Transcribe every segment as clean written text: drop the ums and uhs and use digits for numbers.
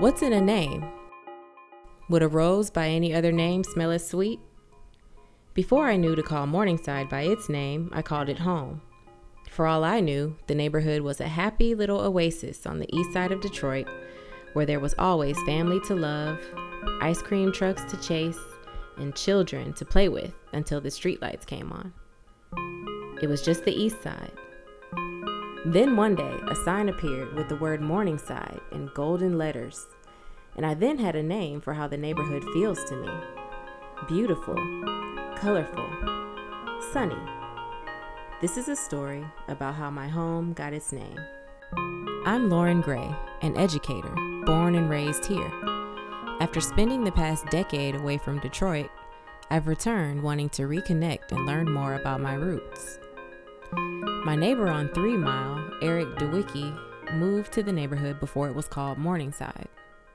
What's in a name? Would a rose by any other name smell as sweet? Before I knew to call Morningside by its name, I called it home. For all I knew, the neighborhood was a happy little oasis on the east side of Detroit, where there was always family to love, ice cream trucks to chase, and children to play with until the streetlights came on. It was just the east side. Then one day, a sign appeared with the word Morningside in golden letters, and I then had a name for how the neighborhood feels to me. Beautiful, colorful, sunny. This is a story about how my home got its name. I'm Lauren Gray, an educator, born and raised here. After spending the past decade away from Detroit, I've returned wanting to reconnect and learn more about my roots. My neighbor on 3 Mile, Eric DeWicki, moved to the neighborhood before it was called Morningside.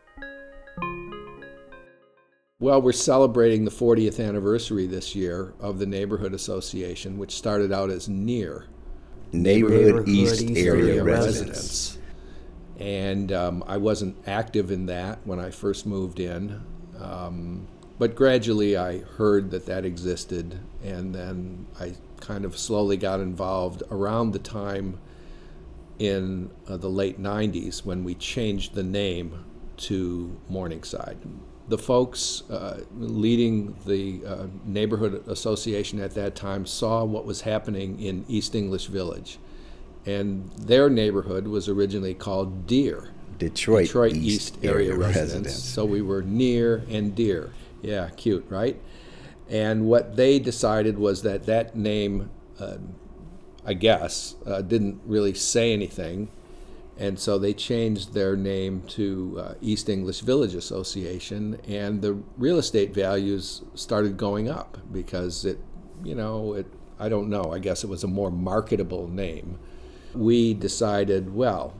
Well, we're celebrating the 40th anniversary this year of the Neighborhood Association, which started out as NEAR, Neighborhood East Area Residents. And I wasn't active in that when I first moved in, but gradually I heard that existed, and then I kind of slowly got involved around the time in the late 90s when we changed the name to Morningside. The folks leading the neighborhood association at that time saw what was happening in East English Village, and their neighborhood was originally called DEAR, Detroit East Area Residents. So we were near and dear. Yeah, cute, right? And what they decided was that name, I guess, didn't really say anything. And so they changed their name to East English Village Association, and the real estate values started going up because I don't know, I guess it was a more marketable name. We decided, well,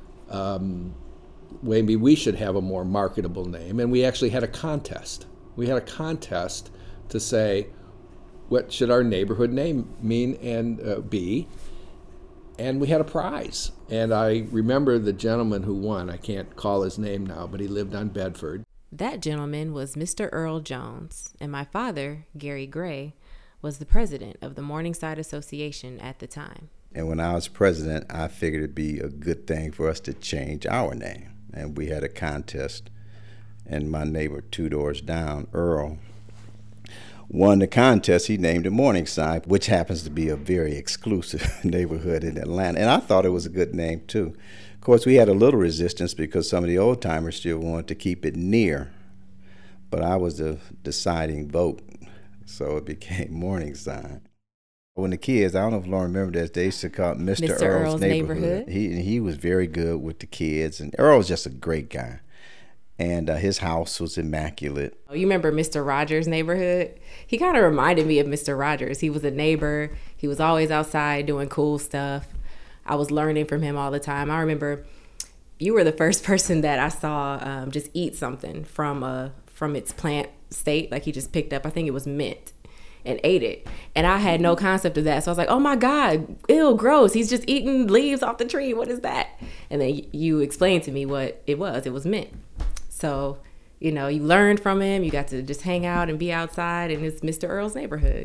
maybe we should have a more marketable name, and we actually had a contest. We had a contest to say, what should our neighborhood name mean and be? And we had a prize. And I remember the gentleman who won. I can't call his name now, but he lived on Bedford. That gentleman was Mr. Earl Jones, and my father, Gary Gray, was the president of the Morningside Association at the time. And when I was president, I figured it'd be a good thing for us to change our name. And we had a contest, and my neighbor 2 doors down, Earl, won the contest. He named it Morningside, which happens to be a very exclusive neighborhood in Atlanta. And I thought it was a good name, too. Of course, we had a little resistance because some of the old-timers still wanted to keep it near. But I was the deciding vote, so it became Morningside. When the kids, I don't know if Lauren remember this, they used to call it Mr. Earl's neighborhood. He was very good with the kids, and Earl was just a great guy. And his house was immaculate. You remember Mr. Rogers' neighborhood? He kind of reminded me of Mr. Rogers. He was a neighbor. He was always outside doing cool stuff. I was learning from him all the time. I remember you were the first person that I saw just eat something from its plant state. Like he just picked up, I think it was mint, and ate it. And I had no concept of that. So I was like, oh my God, ew, gross. He's just eating leaves off the tree. What is that? And then you explained to me what it was. It was mint. So, you learned from him. You got to just hang out and be outside, and it's Mr. Earl's neighborhood,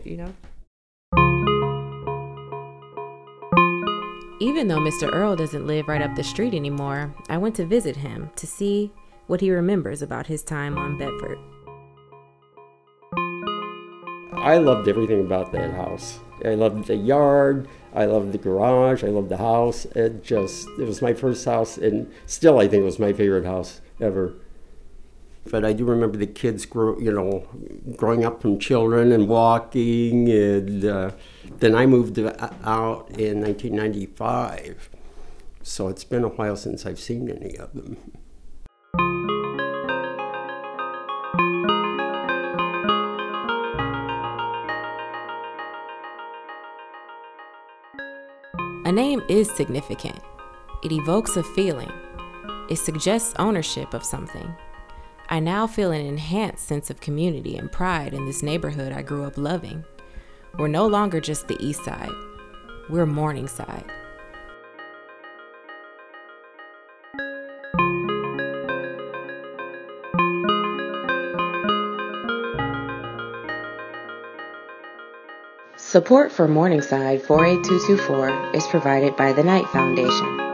Even though Mr. Earl doesn't live right up the street anymore, I went to visit him to see what he remembers about his time on Bedford. I loved everything about that house. I loved the yard, I loved the garage, I loved the house. It was my first house, and still I think it was my favorite house ever. But I do remember the kids growing up from children and walking, and then I moved out in 1995. So it's been a while since I've seen any of them. A name is significant. It evokes a feeling. It suggests ownership of something. I now feel an enhanced sense of community and pride in this neighborhood I grew up loving. We're no longer just the East Side. We're Morningside. Support for Morningside 48224 is provided by the Knight Foundation.